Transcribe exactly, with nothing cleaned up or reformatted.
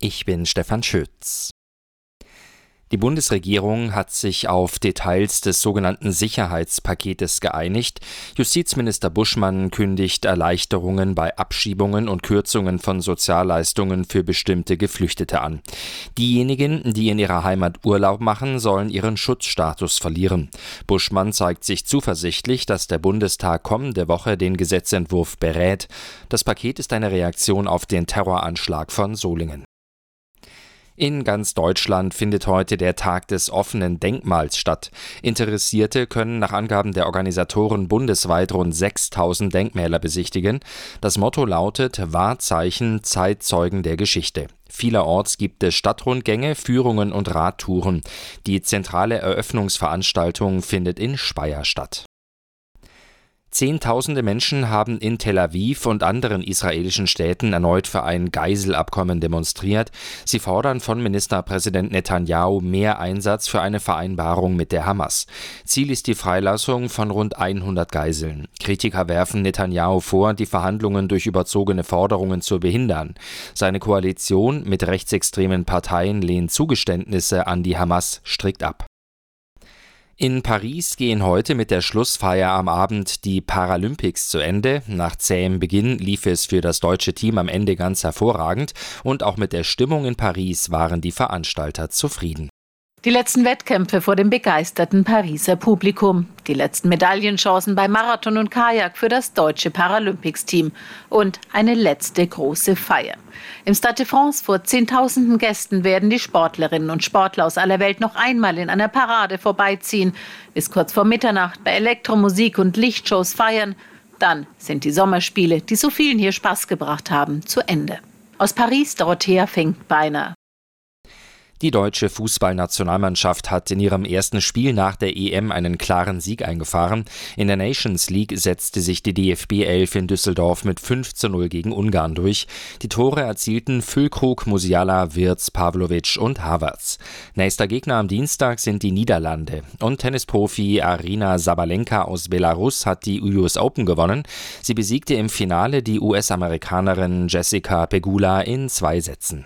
Ich bin Stefan Schütz. Die Bundesregierung hat sich auf Details des sogenannten Sicherheitspaketes geeinigt. Justizminister Buschmann kündigt Erleichterungen bei Abschiebungen und Kürzungen von Sozialleistungen für bestimmte Geflüchtete an. Diejenigen, die in ihrer Heimat Urlaub machen, sollen ihren Schutzstatus verlieren. Buschmann zeigt sich zuversichtlich, dass der Bundestag kommende Woche den Gesetzentwurf berät. Das Paket ist eine Reaktion auf den Terroranschlag von Solingen. In ganz Deutschland findet heute der Tag des offenen Denkmals statt. Interessierte können nach Angaben der Organisatoren bundesweit rund sechstausend Denkmäler besichtigen. Das Motto lautet: Wahrzeichen, Zeitzeugen der Geschichte. Vielerorts gibt es Stadtrundgänge, Führungen und Radtouren. Die zentrale Eröffnungsveranstaltung findet in Speyer statt. Zehntausende Menschen haben in Tel Aviv und anderen israelischen Städten erneut für ein Geiselabkommen demonstriert. Sie fordern von Ministerpräsident Netanyahu mehr Einsatz für eine Vereinbarung mit der Hamas. Ziel ist die Freilassung von rund hundert Geiseln. Kritiker werfen Netanyahu vor, die Verhandlungen durch überzogene Forderungen zu behindern. Seine Koalition mit rechtsextremen Parteien lehnt Zugeständnisse an die Hamas strikt ab. In Paris gehen heute mit der Schlussfeier am Abend die Paralympics zu Ende. Nach zähem Beginn lief es für das deutsche Team am Ende ganz hervorragend und auch mit der Stimmung in Paris waren die Veranstalter zufrieden. Die letzten Wettkämpfe vor dem begeisterten Pariser Publikum. Die letzten Medaillenchancen bei Marathon und Kajak für das deutsche Paralympics-Team. Und eine letzte große Feier. Im Stade de France vor zehntausenden Gästen werden die Sportlerinnen und Sportler aus aller Welt noch einmal in einer Parade vorbeiziehen. Bis kurz vor Mitternacht bei Elektromusik und Lichtshows feiern. Dann sind die Sommerspiele, die so vielen hier Spaß gebracht haben, zu Ende. Aus Paris, Dorothea Finkbeiner. Die deutsche Fußballnationalmannschaft hat in ihrem ersten Spiel nach der E M einen klaren Sieg eingefahren. In der Nations League setzte sich die D F B elf in Düsseldorf mit fünf zu null gegen Ungarn durch. Die Tore erzielten Füllkrug, Musiala, Wirtz, Pavlovic und Havertz. Nächster Gegner am Dienstag sind die Niederlande. Und Tennisprofi Aryna Sabalenka aus Belarus hat die U S Open gewonnen. Sie besiegte im Finale die U S-Amerikanerin Jessica Pegula in zwei Sätzen.